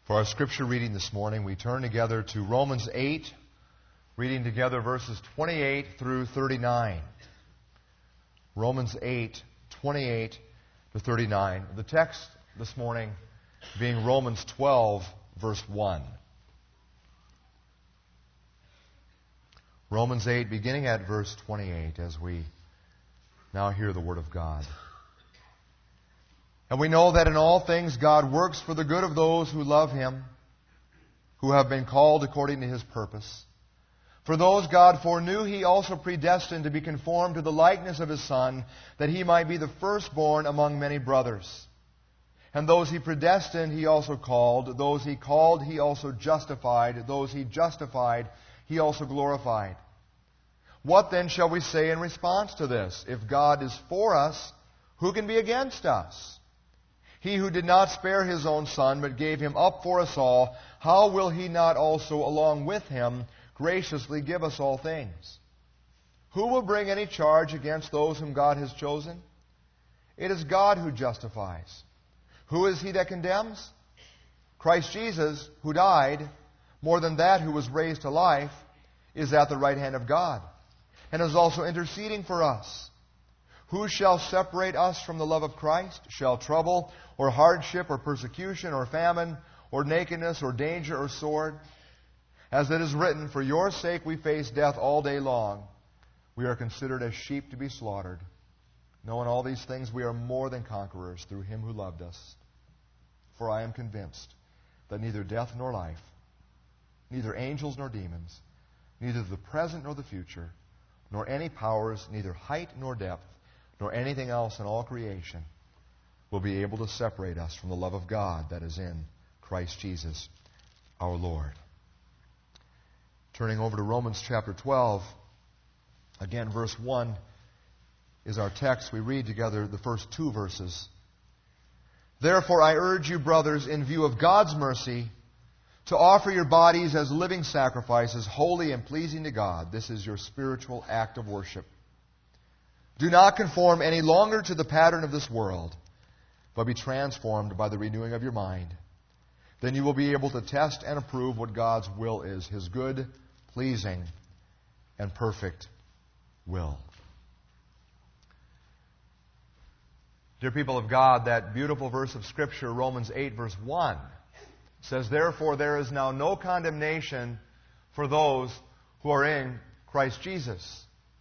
For our scripture reading this morning, we turn together to Romans 8, reading together verses 28 through 39. Romans 8, 28 to 39. The text this morning being Romans 12, verse 1. Romans 8, beginning at verse 28, as we now hear the Word of God. And we know that in all things God works for the good of those who love Him, who have been called according to His purpose. For those God foreknew, He also predestined to be conformed to the likeness of His Son, that He might be the firstborn among many brothers. And those He predestined, He also called. Those He called, He also justified. Those He justified, He also glorified. What then shall we say in response to this? If God is for us, who can be against us? He who did not spare His own Son, but gave Him up for us all, how will He not also, along with Him, graciously give us all things? Who will bring any charge against those whom God has chosen? It is God who justifies. Who is He that condemns? Christ Jesus, who died, more than that, who was raised to life, is at the right hand of God, and is also interceding for us. Who shall separate us from the love of Christ? Shall trouble, or hardship, or persecution, or famine, or nakedness, or danger, or sword? As it is written, for your sake we face death all day long. We are considered as sheep to be slaughtered. No, in all these things we are more than conquerors through Him who loved us. For I am convinced that neither death nor life, neither angels nor demons, neither the present nor the future, nor any powers, neither height nor depth, nor anything else in all creation will be able to separate us from the love of God that is in Christ Jesus our Lord. Turning over to Romans chapter 12, again verse 1 is our text. We read together the first two verses. Therefore I urge you, brothers, in view of God's mercy, to offer your bodies as living sacrifices, holy and pleasing to God. This is your spiritual act of worship. Do not conform any longer to the pattern of this world, but be transformed by the renewing of your mind. Then you will be able to test and approve what God's will is, His good, pleasing, and perfect will. Dear people of God, that beautiful verse of Scripture, Romans 8, verse 1, says, therefore there is now no condemnation for those who are in Christ Jesus.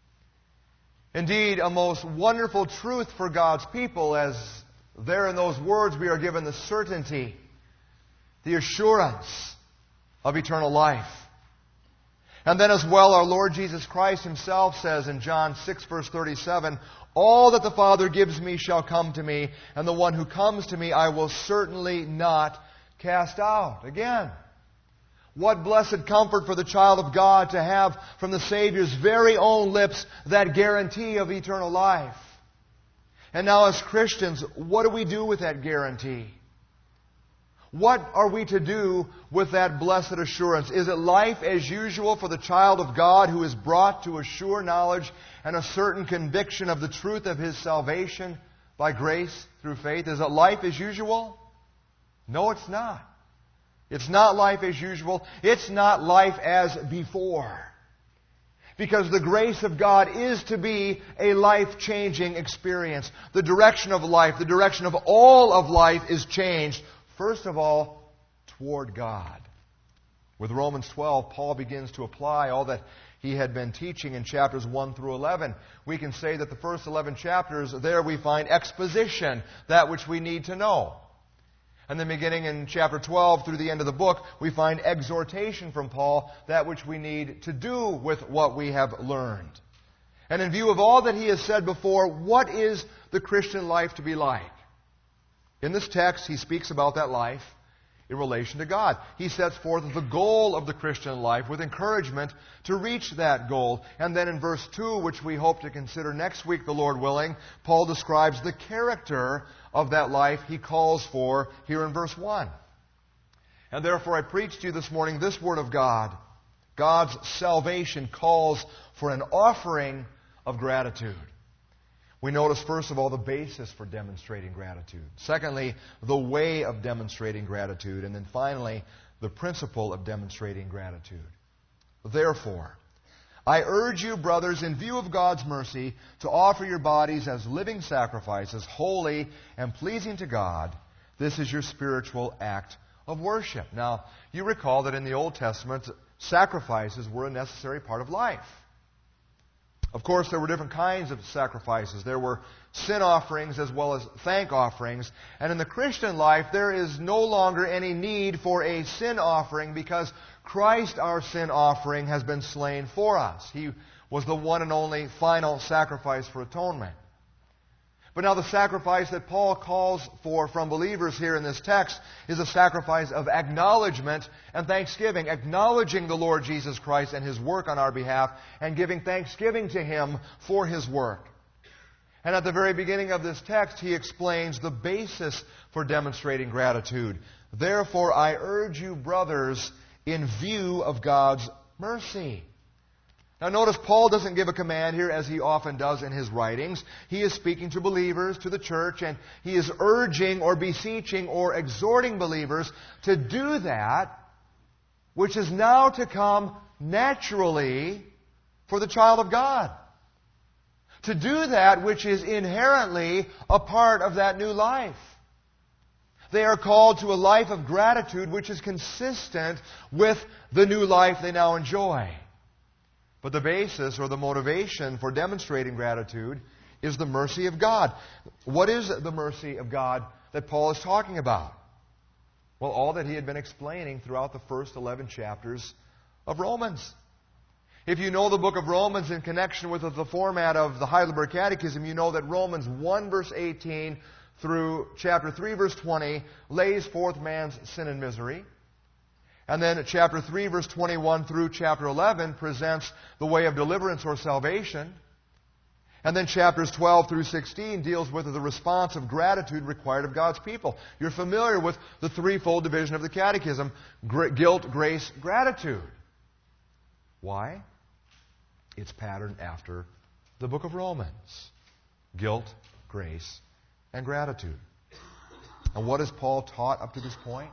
Indeed, a most wonderful truth for God's people, as there in those words we are given the certainty, the assurance of eternal life. And then as well, our Lord Jesus Christ Himself says in John 6, verse 37, all that the Father gives me shall come to me, and the one who comes to me I will certainly not cast out. Again, what blessed comfort for the child of God to have from the Savior's very own lips that guarantee of eternal life. And now as Christians, what do we do with that guarantee? What are we to do with that blessed assurance? Is it life as usual for the child of God who is brought to a sure knowledge and a certain conviction of the truth of his salvation by grace through faith? Is it life as usual? No, it's not. It's not life as usual. It's not life as before. Because the grace of God is to be a life-changing experience. The direction of life, the direction of all of life is changed. First of all, toward God. With Romans 12, Paul begins to apply all that he had been teaching in chapters 1 through 11. We can say that the first 11 chapters, there we find exposition, that which we need to know. And then beginning in chapter 12 through the end of the book, we find exhortation from Paul, that which we need to do with what we have learned. And in view of all that he has said before, what is the Christian life to be like? In this text, he speaks about that life in relation to God. He sets forth the goal of the Christian life with encouragement to reach that goal. And then in verse 2, which we hope to consider next week, the Lord willing, Paul describes the character of that life he calls for here in verse 1. And therefore I preach to you this morning this word of God. God's salvation calls for an offering of gratitude. We notice, first of all, the basis for demonstrating gratitude. Secondly, the way of demonstrating gratitude. And then finally, the principle of demonstrating gratitude. Therefore, I urge you, brothers, in view of God's mercy, to offer your bodies as living sacrifices, holy and pleasing to God. This is your spiritual act of worship. Now, you recall that in the Old Testament, sacrifices were a necessary part of life. Of course, there were different kinds of sacrifices. There were sin offerings as well as thank offerings. And in the Christian life, there is no longer any need for a sin offering because Christ, our sin offering, has been slain for us. He was the one and only final sacrifice for atonement. But now the sacrifice that Paul calls for from believers here in this text is a sacrifice of acknowledgement and thanksgiving, acknowledging the Lord Jesus Christ and His work on our behalf and giving thanksgiving to Him for His work. And at the very beginning of this text, he explains the basis for demonstrating gratitude. Therefore, I urge you, brothers, in view of God's mercy. Now notice Paul doesn't give a command here as he often does in his writings. He is speaking to believers, to the church, and he is urging or beseeching or exhorting believers to do that which is now to come naturally for the child of God. To do that which is inherently a part of that new life. They are called to a life of gratitude which is consistent with the new life they now enjoy. But the basis or the motivation for demonstrating gratitude is the mercy of God. What is the mercy of God that Paul is talking about? Well, all that he had been explaining throughout the first 11 chapters of Romans. If you know the book of Romans in connection with the format of the Heidelberg Catechism, you know that Romans 1 verse 18 through chapter 3 verse 20 lays forth man's sin and misery. And then chapter 3, verse 21 through chapter 11 presents the way of deliverance or salvation. And then chapters 12 through 16 deals with the response of gratitude required of God's people. You're familiar with the threefold division of the Catechism: guilt, grace, gratitude. Why? It's patterned after the book of Romans. Guilt, grace, and gratitude. And what has Paul taught up to this point?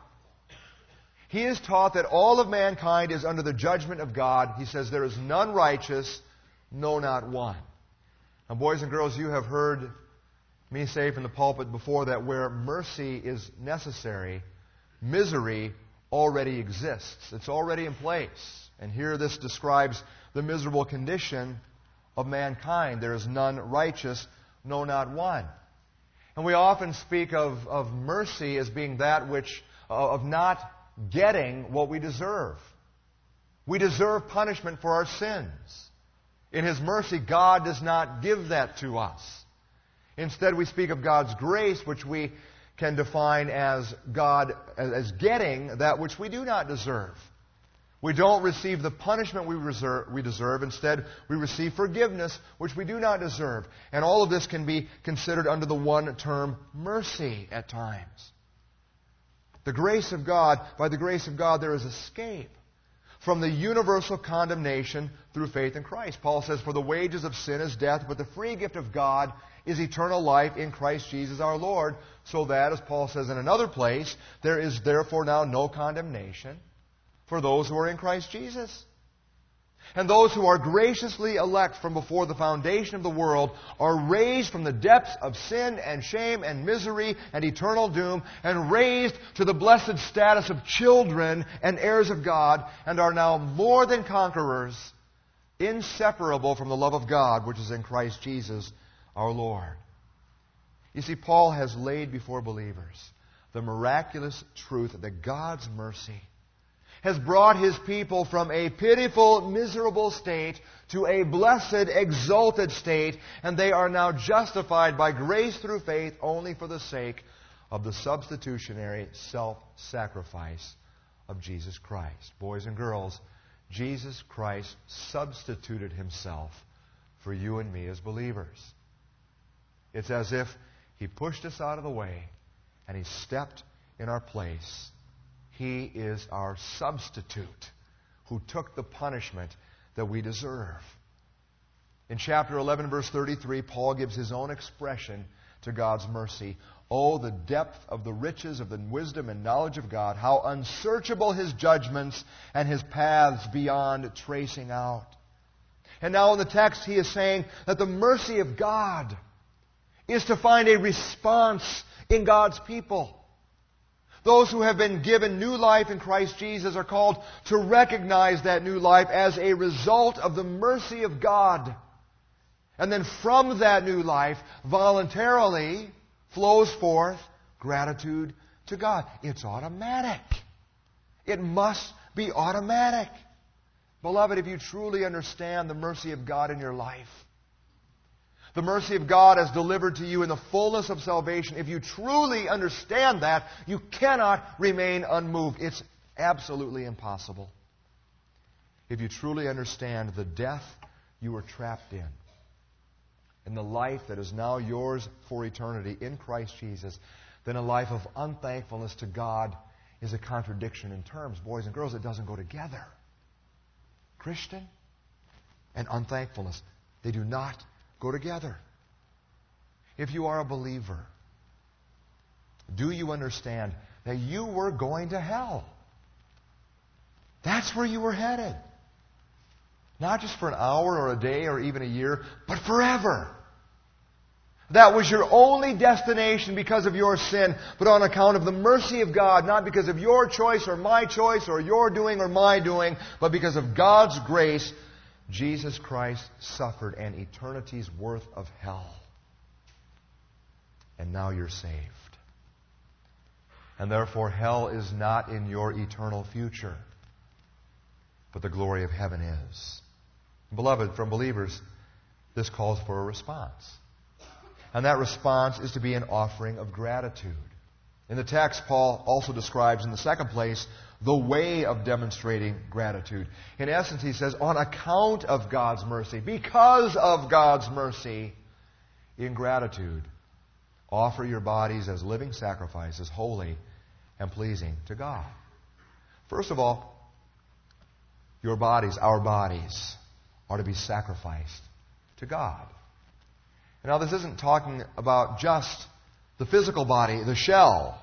He has taught that all of mankind is under the judgment of God. He says, there is none righteous, no, not one. Now, boys and girls, you have heard me say from the pulpit before that where mercy is necessary, misery already exists. It's already in place. And here this describes the miserable condition of mankind. There is none righteous, no, not one. And we often speak of mercy as being that which, of not getting what we deserve. We deserve punishment for our sins. In His mercy, God does not give that to us. Instead, we speak of God's grace, which we can define as God as getting that which we do not deserve. We don't receive the punishment we deserve. Instead, we receive forgiveness, which we do not deserve. And all of this can be considered under the one term, mercy, at times. The grace of God, by the grace of God, there is escape from the universal condemnation through faith in Christ. Paul says, for the wages of sin is death, but the free gift of God is eternal life in Christ Jesus our Lord, so that, as Paul says in another place, there is therefore now no condemnation for those who are in Christ Jesus. And those who are graciously elect from before the foundation of the world are raised from the depths of sin and shame and misery and eternal doom and raised to the blessed status of children and heirs of God and are now more than conquerors, inseparable from the love of God which is in Christ Jesus our Lord. You see, Paul has laid before believers the miraculous truth that God's mercy has brought His people from a pitiful, miserable state to a blessed, exalted state, and they are now justified by grace through faith only for the sake of the substitutionary self-sacrifice of Jesus Christ. Boys and girls, Jesus Christ substituted Himself for you and me as believers. It's as if He pushed us out of the way and He stepped in our place. He is our substitute who took the punishment that we deserve. In chapter 11, verse 33, Paul gives his own expression to God's mercy. Oh, the depth of the riches of the wisdom and knowledge of God, how unsearchable His judgments and His paths beyond tracing out. And now in the text he is saying that the mercy of God is to find a response in God's people. Those who have been given new life in Christ Jesus are called to recognize that new life as a result of the mercy of God. And then from that new life, voluntarily flows forth gratitude to God. It's automatic. It must be automatic. Beloved, if you truly understand the mercy of God in your life, the mercy of God as delivered to you in the fullness of salvation, if you truly understand that, you cannot remain unmoved. It's absolutely impossible. If you truly understand the death you were trapped in, and the life that is now yours for eternity in Christ Jesus, then a life of unthankfulness to God is a contradiction in terms. Boys and girls, it doesn't go together. Christian and unthankfulness, they do not go together. If you are a believer, do you understand that you were going to hell? That's where you were headed. Not just for an hour or a day or even a year, but forever. That was your only destination because of your sin, but on account of the mercy of God, not because of your choice or my choice or your doing or my doing, but because of God's grace, Jesus Christ suffered an eternity's worth of hell. And now you're saved. And therefore hell is not in your eternal future, but the glory of heaven is. Beloved, from believers, this calls for a response. And that response is to be an offering of gratitude. In the text, Paul also describes in the second place the way of demonstrating gratitude. In essence, he says, on account of God's mercy, because of God's mercy, in gratitude, offer your bodies as living sacrifices, holy and pleasing to God. First of all, your bodies, our bodies, are to be sacrificed to God. Now, this isn't talking about just the physical body, the shell.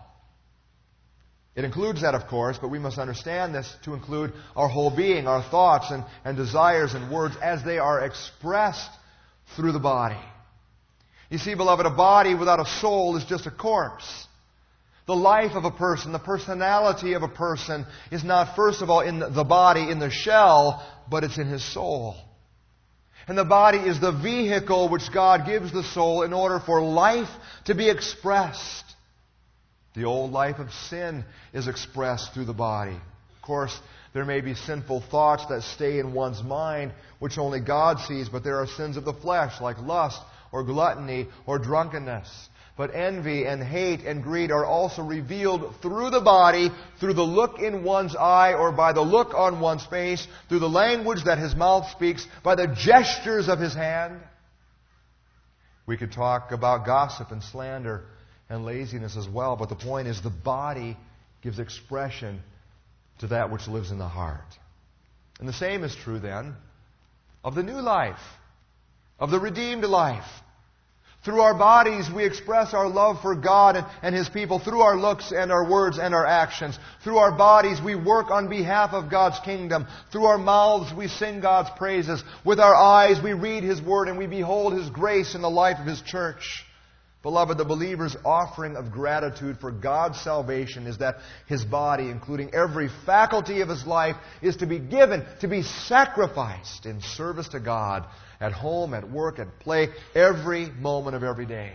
It includes that, of course, but we must understand this to include our whole being, our thoughts and desires and words as they are expressed through the body. You see, beloved, a body without a soul is just a corpse. The life of a person, the personality of a person is not, first of all, in the body, in the shell, but it's in his soul. And the body is the vehicle which God gives the soul in order for life to be expressed. The old life of sin is expressed through the body. Of course, there may be sinful thoughts that stay in one's mind, which only God sees, but there are sins of the flesh, like lust or gluttony or drunkenness. But envy and hate and greed are also revealed through the body, through the look in one's eye or by the look on one's face, through the language that his mouth speaks, by the gestures of his hand. We could talk about gossip and slander and laziness as well, but the point is the body gives expression to that which lives in the heart. And the same is true then of the new life, of the redeemed life. Through our bodies, we express our love for God and His people through our looks and our words and our actions. Through our bodies, we work on behalf of God's kingdom. Through our mouths, we sing God's praises. With our eyes, we read His Word and we behold His grace in the life of His church. Beloved, the believer's offering of gratitude for God's salvation is that his body, including every faculty of his life, is to be given, to be sacrificed in service to God at home, at work, at play, every moment of every day.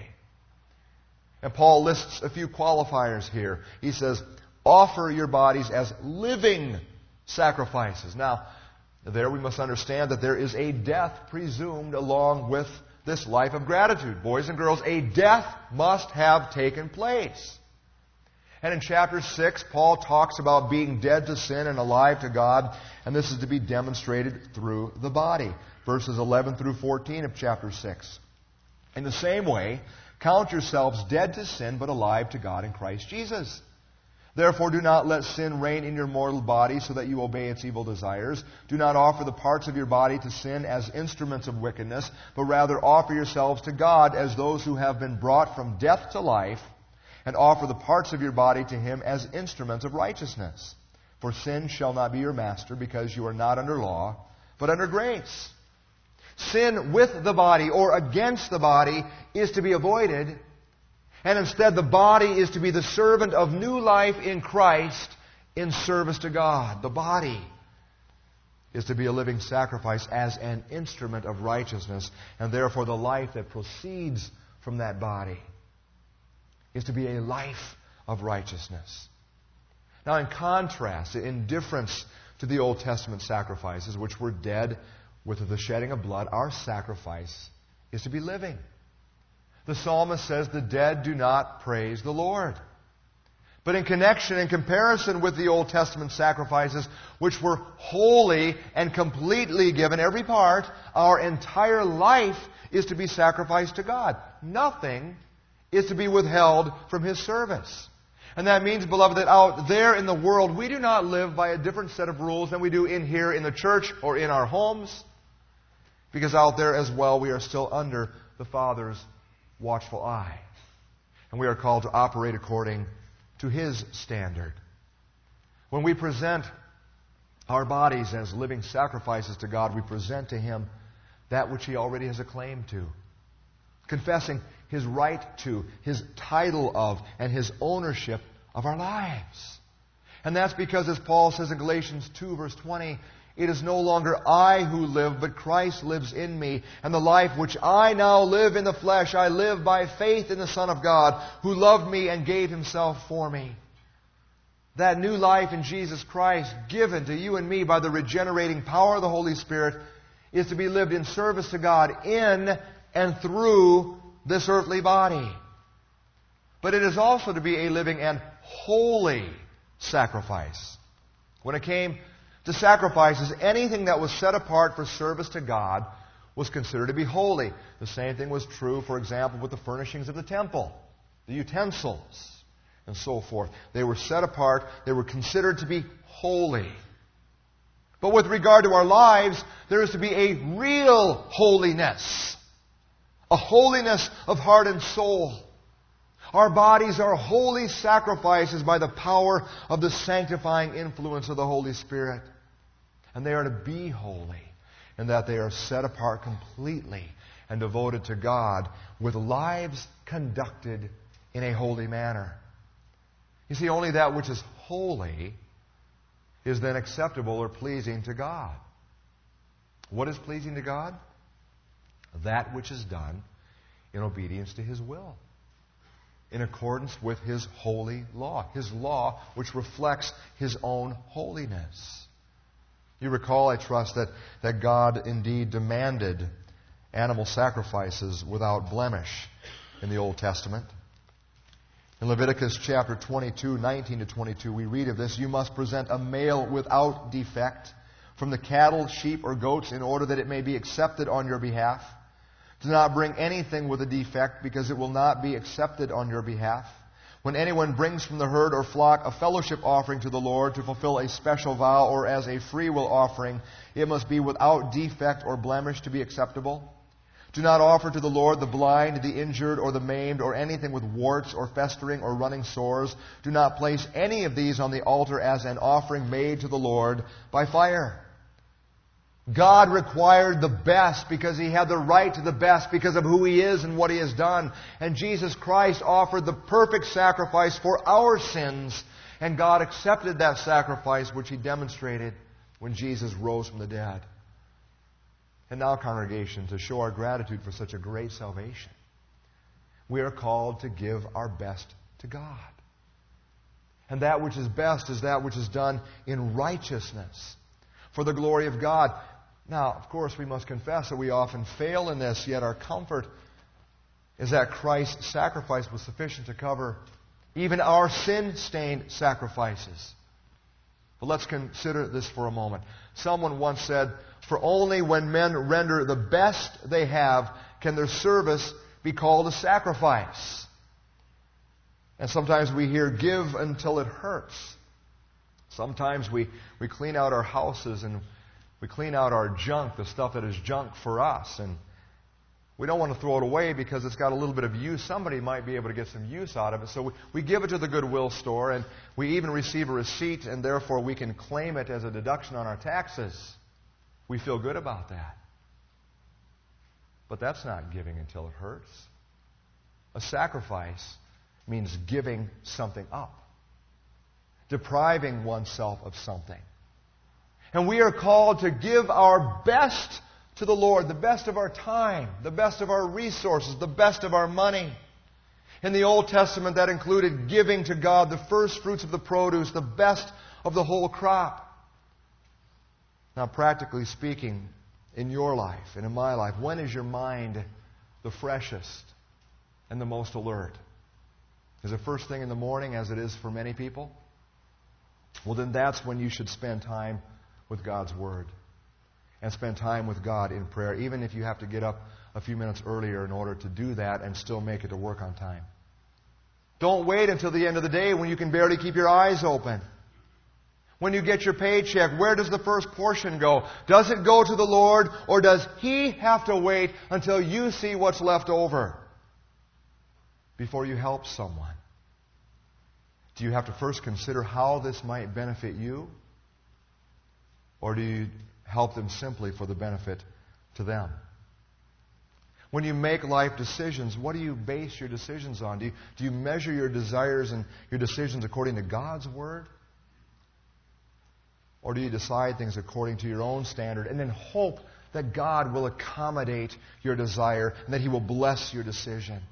And Paul lists a few qualifiers here. He says, offer your bodies as living sacrifices. Now, there we must understand that there is a death presumed along with this life of gratitude. Boys and girls, a death must have taken place. And in chapter 6, Paul talks about being dead to sin and alive to God, and this is to be demonstrated through the body. Verses 11 through 14 of chapter 6. In the same way, count yourselves dead to sin but alive to God in Christ Jesus. Therefore do not let sin reign in your mortal body so that you obey its evil desires. Do not offer the parts of your body to sin as instruments of wickedness, but rather offer yourselves to God as those who have been brought from death to life, and offer the parts of your body to Him as instruments of righteousness. For sin shall not be your master, because you are not under law, but under grace. Sin with the body or against the body is to be avoided, and instead the body is to be the servant of new life in Christ in service to God. The body is to be a living sacrifice as an instrument of righteousness, and therefore the life that proceeds from that body is to be a life of righteousness. Now, in contrast, in difference to the Old Testament sacrifices, which were dead with the shedding of blood, our sacrifice is to be living. The psalmist says, the dead do not praise the Lord. But in connection, in comparison with the Old Testament sacrifices, which were wholly and completely given, every part, our entire life is to be sacrificed to God. Nothing is to be withheld from His service. And that means, beloved, that out there in the world, we do not live by a different set of rules than we do in here in the church or in our homes. Because out there as well, we are still under the Father's watchful eye. And we are called to operate according to His standard. When we present our bodies as living sacrifices to God, we present to Him that which He already has a claim to, confessing His right to, His title of, and His ownership of our lives. And that's because, as Paul says in Galatians 2, verse 20, it is no longer I who live, but Christ lives in me. And the life which I now live in the flesh, I live by faith in the Son of God, who loved me and gave Himself for me. That new life in Jesus Christ, given to you and me by the regenerating power of the Holy Spirit, is to be lived in service to God in and through this earthly body. But it is also to be a living and holy sacrifice. When it came to sacrifices, anything that was set apart for service to God was considered to be holy. The same thing was true, for example, with the furnishings of the temple, the utensils, and so forth. They were set apart. They were considered to be holy. But with regard to our lives, there is to be a real holiness. A holiness of heart and soul. Our bodies are holy sacrifices by the power of the sanctifying influence of the Holy Spirit. And they are to be holy, in that they are set apart completely and devoted to God with lives conducted in a holy manner. You see, only that which is holy is then acceptable or pleasing to God. What is pleasing to God? That which is done in obedience to His will, in accordance with His holy law. His law which reflects His own holiness. You recall, I trust, that God indeed demanded animal sacrifices without blemish in the Old Testament. In Leviticus chapter 22, 19 to 22, we read of this. You must present a male without defect from the cattle, sheep, or goats in order that it may be accepted on your behalf. Do not bring anything with a defect, because it will not be accepted on your behalf. When anyone brings from the herd or flock a fellowship offering to the Lord to fulfill a special vow or as a freewill offering, it must be without defect or blemish to be acceptable. Do not offer to the Lord the blind, the injured, or the maimed, or anything with warts or festering or running sores. Do not place any of these on the altar as an offering made to the Lord by fire. God required the best because He had the right to the best because of who He is and what He has done. And Jesus Christ offered the perfect sacrifice for our sins. And God accepted that sacrifice which He demonstrated when Jesus rose from the dead. And now, congregation, to show our gratitude for such a great salvation, we are called to give our best to God. And that which is best is that which is done in righteousness for the glory of God. Now, of course, we must confess that we often fail in this, yet our comfort is that Christ's sacrifice was sufficient to cover even our sin-stained sacrifices. But let's consider this for a moment. Someone once said, "For only when men render the best they have can their service be called a sacrifice." And sometimes we hear, give until it hurts. Sometimes we clean out our houses and we clean out our junk, the stuff that is junk for us. And we don't want to throw it away because it's got a little bit of use. Somebody might be able to get some use out of it. So we give it to the Goodwill store, and we even receive a receipt, and therefore we can claim it as a deduction on our taxes. We feel good about that. But that's not giving until it hurts. A sacrifice means giving something up, depriving oneself of something. And we are called to give our best to the Lord, the best of our time, the best of our resources, the best of our money. In the Old Testament, that included giving to God the first fruits of the produce, the best of the whole crop. Now, practically speaking, in your life and in my life, when is your mind the freshest and the most alert? Is it first thing in the morning, as it is for many people? Well, then that's when you should spend time with God's Word and spend time with God in prayer, even if you have to get up a few minutes earlier in order to do that and still make it to work on time. Don't wait until the end of the day when you can barely keep your eyes open. When you get your paycheck, where does the first portion go? Does it go to the Lord, or does He have to wait until you see what's left over before you help someone? Do you have to first consider how this might benefit you? Or do you help them simply for the benefit to them? When you make life decisions, what do you base your decisions on? Do you measure your desires and your decisions according to God's Word? Or do you decide things according to your own standard and then hope that God will accommodate your desire and that He will bless your decision?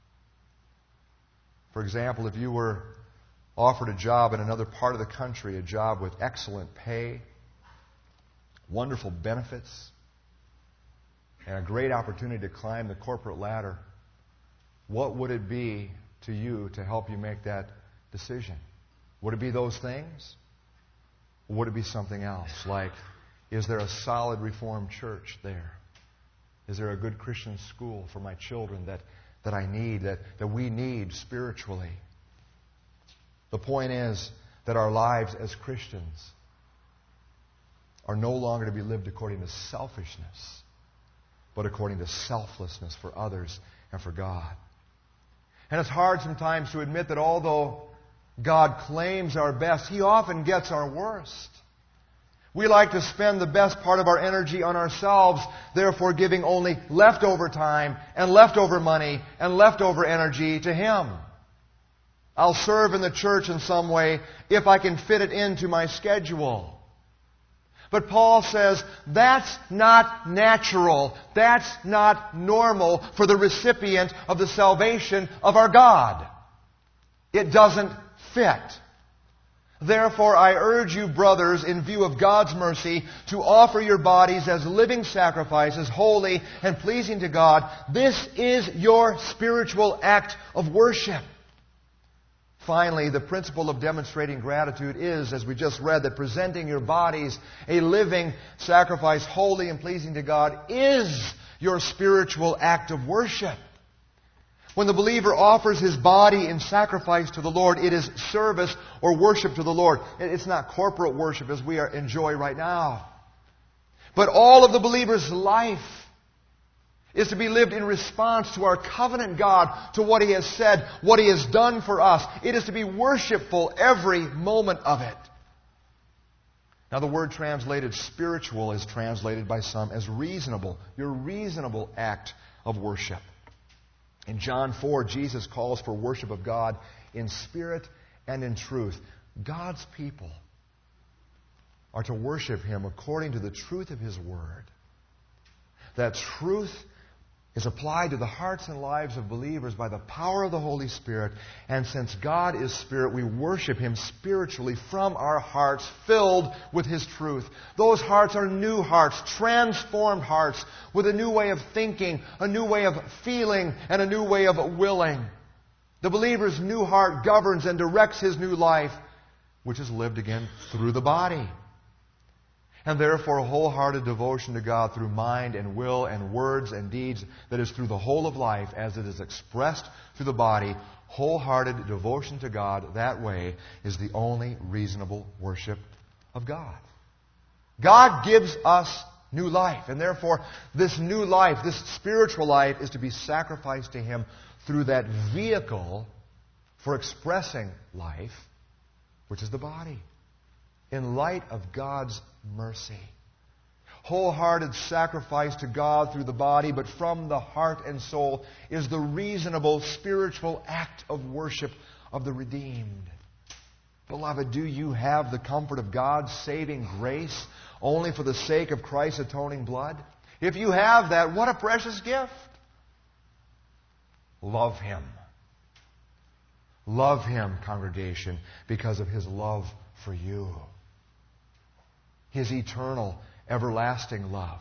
For example, if you were offered a job in another part of the country, a job with excellent pay, wonderful benefits, and a great opportunity to climb the corporate ladder, what would it be to you to help you make that decision? Would it be those things? Or would it be something else? Like, is there a solid Reformed church there? Is there a good Christian school for my children that I need, that we need spiritually? The point is that our lives as Christians are no longer to be lived according to selfishness, but according to selflessness for others and for God. And it's hard sometimes to admit that although God claims our best, He often gets our worst. We like to spend the best part of our energy on ourselves, therefore giving only leftover time and leftover money and leftover energy to Him. I'll serve in the church in some way if I can fit it into my schedule. But Paul says that's not natural. That's not normal for the recipient of the salvation of our God. It doesn't fit. Therefore, I urge you, brothers, in view of God's mercy, to offer your bodies as living sacrifices, holy and pleasing to God. This is your spiritual act of worship. Finally, the principle of demonstrating gratitude is, as we just read, that presenting your bodies a living sacrifice, holy and pleasing to God, is your spiritual act of worship. When the believer offers his body in sacrifice to the Lord, it is service or worship to the Lord. It's not corporate worship as we enjoy right now. But all of the believer's life is to be lived in response to our covenant God, to what He has said, what He has done for us. It is to be worshipful every moment of it. Now, the word translated spiritual is translated by some as reasonable. Your reasonable act of worship. In John 4, Jesus calls for worship of God in spirit and in truth. God's people are to worship Him according to the truth of His Word. That truth is applied to the hearts and lives of believers by the power of the Holy Spirit. And since God is Spirit, we worship Him spiritually from our hearts filled with His truth. Those hearts are new hearts, transformed hearts with a new way of thinking, a new way of feeling, and a new way of willing. The believer's new heart governs and directs his new life, which is lived again through the body. And therefore, wholehearted devotion to God through mind and will and words and deeds, that is through the whole of life as it is expressed through the body, wholehearted devotion to God that way is the only reasonable worship of God. God gives us new life, and therefore this new life, this spiritual life, is to be sacrificed to Him through that vehicle for expressing life, which is the body, in light of God's mercy. Wholehearted sacrifice to God through the body, but from the heart and soul, is the reasonable spiritual act of worship of the redeemed. Beloved, do you have the comfort of God's saving grace only for the sake of Christ's atoning blood? If you have that, what a precious gift. Love Him. Love Him, congregation, because of His love for you. His eternal, everlasting love.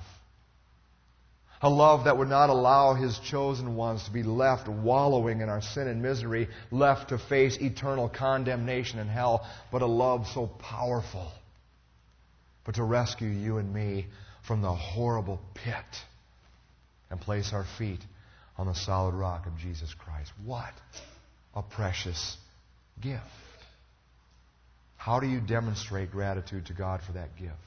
A love that would not allow His chosen ones to be left wallowing in our sin and misery, left to face eternal condemnation in hell, but a love so powerful, but to rescue you and me from the horrible pit and place our feet on the solid rock of Jesus Christ. What a precious gift. How do you demonstrate gratitude to God for that gift?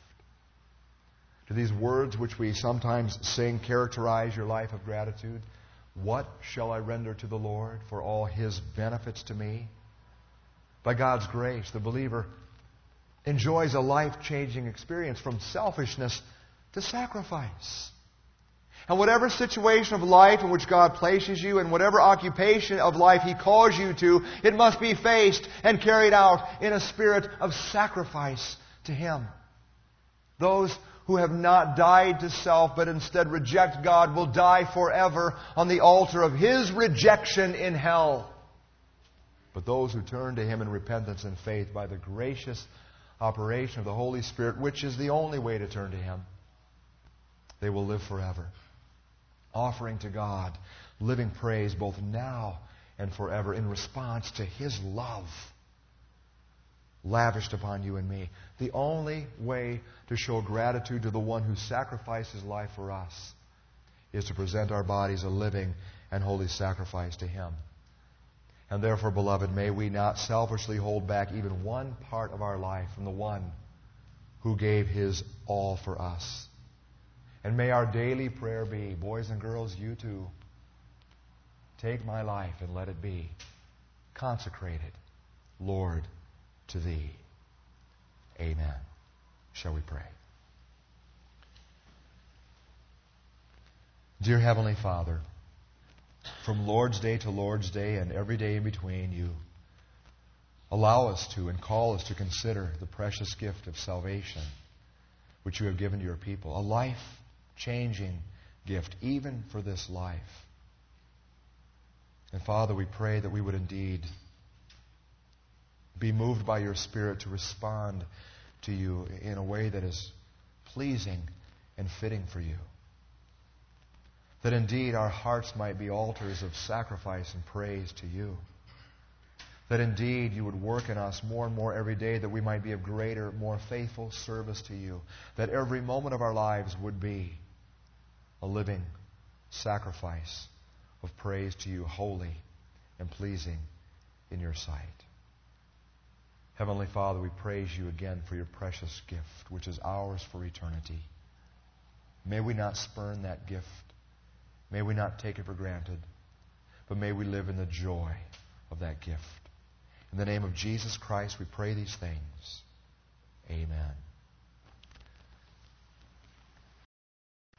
Do these words which we sometimes sing characterize your life of gratitude? What shall I render to the Lord for all His benefits to me? By God's grace, the believer enjoys a life-changing experience from selfishness to sacrifice. And whatever situation of life in which God places you, and whatever occupation of life He calls you to, it must be faced and carried out in a spirit of sacrifice to Him. Those who have not died to self but instead reject God will die forever on the altar of His rejection in hell. But those who turn to Him in repentance and faith by the gracious operation of the Holy Spirit, which is the only way to turn to Him, they will live forever, offering to God living praise both now and forever in response to His love lavished upon you and me. The only way to show gratitude to the one who sacrificed His life for us is to present our bodies a living and holy sacrifice to Him. And therefore, beloved, may we not selfishly hold back even one part of our life from the one who gave His all for us. And may our daily prayer be, boys and girls, you too, take my life and let it be consecrated, Lord, to Thee. Amen. Shall we pray? Dear Heavenly Father, from Lord's Day to Lord's Day and every day in between, You allow us to and call us to consider the precious gift of salvation which You have given to Your people. A life-changing gift, even for this life. And Father, we pray that we would indeed be moved by Your Spirit to respond to You in a way that is pleasing and fitting for You. That indeed our hearts might be altars of sacrifice and praise to You. That indeed You would work in us more and more every day, that we might be of greater, more faithful service to You. That every moment of our lives would be a living sacrifice of praise to You, holy and pleasing in Your sight. Heavenly Father, we praise You again for Your precious gift, which is ours for eternity. May we not spurn that gift. May we not take it for granted. But may we live in the joy of that gift. In the name of Jesus Christ, we pray these things. Amen.